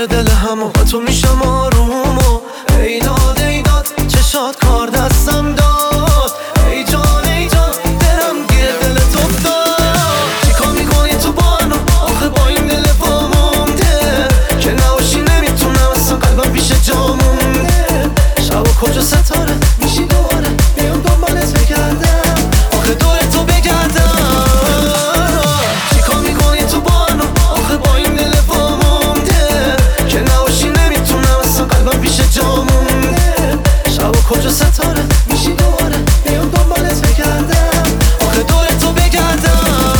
سر دل همو با تو میشم آروم و ایداد چشات کار دستم داد. ای جان دلم گیر دلت افتاد. چیکار میکنی تو با منو آخه با این دل پا مونده که نباشی نمیتونم اصلا قلبم پیش جا مونده. شب و کجا ستاره میشی دوباره بیام دنبالت بگردم آخه دور تو بگردم. چیکار میکنی تو با منو آخه با این دل پا مونده که نباشی نمیتونم اصلا قلبم پیش جا مونده. شب و کجا ستاره میشی دوباره بیام دنبالت بگردم آخه دور تو بگردم.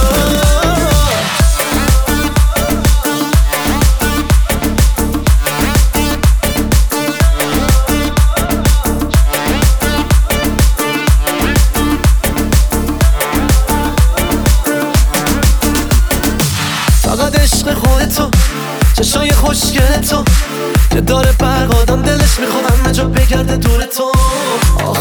فقط عشق خودتو چشای خوشگل تو که داره برق آدم دلش میخواد همه جا بگرده دور تو.